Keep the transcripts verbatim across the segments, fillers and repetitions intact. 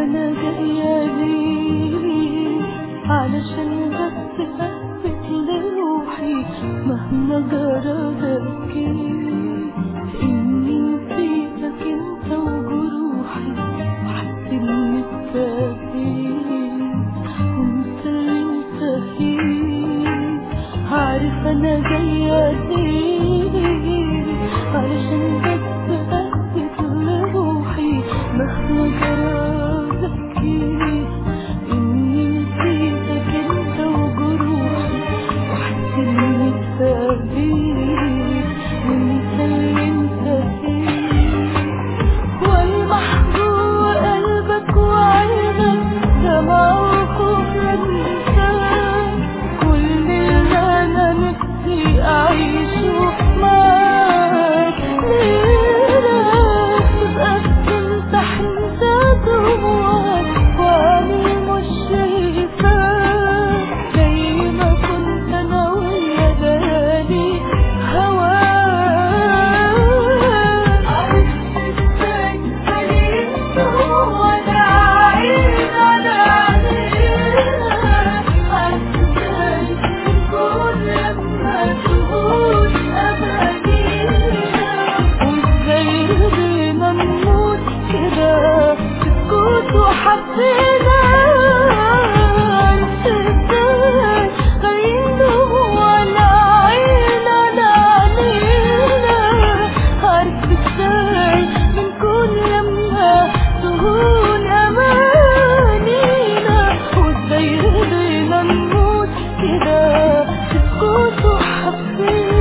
أنا جاية ليه علشان بس أثبت لروحي مهما جرى ذكري إني نسيتك انت وجروحي وحسيت إني اتفاجئت وانت اللي انت فيه. عارف أنا جاية ليه علشان بس أثبت لروحي مهما جرى ذكري إني نسيتك انت وجروحي وحسيت إني اتفاجئت وانت اللي انت فيه. والمح جوا قلبك وعينك دمع وخوف انساك كل اللي انا نفسي اعيشه معاك. ليلك تبقى بتمسح انت جواك وعيني مش شايفاك زي ما كنت انا ويا ليالي هواك. عرفت ازاي خليت وانا عايز على عينيك. عرفت ازاي نكون لما تهون امانينا وازاي رضينا نموت كده في سكوت وحبينا. عرفت ازاي خلينا ولا عين على عينينا. عرفت ازاي نكون لما تهون امانينا وازاي رضينا نموت كده في سكوت وحبينا.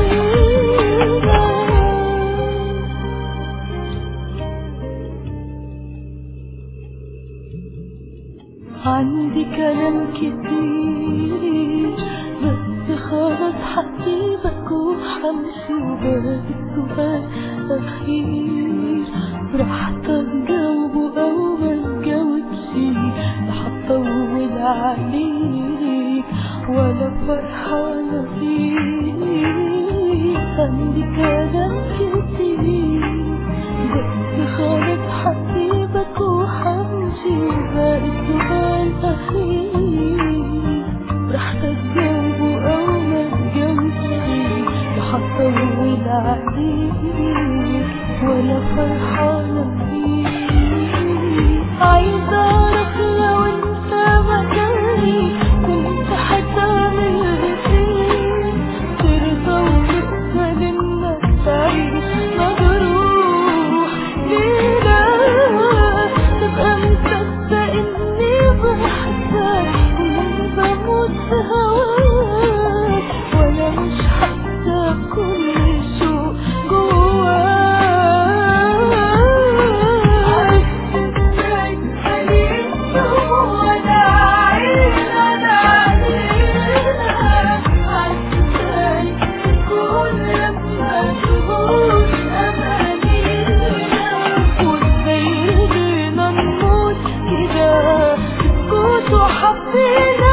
عندي كلام كتير بس خلاص هسيبك وهمشي وباقي السؤال أخير براحتك جاوبه أو ما تجاوبش لا هطول عليك ولا فرحانة فيك. عندي كلام كتير بس خلاص هسيبك وهمشي وباقي السؤال أخير براحتك جاوبه أو ما تجاوبش لا هطول عليك ولا فرحانة فيك. عايزة أعرف لو انت مكاني كنت هتعمل ايه. ترضى وتقبل انك تعيش مجروح ليلة تبقى مصدق اني بحبك واني بموت في هواك وانا مش حاسة بكل شوق جواك. عرفت ازاي خليت وانا عايز على عينينا. عرفت ازاي نكون لما تهون امانينا وازاي رضينا نموت كده في سكوت وحبينا.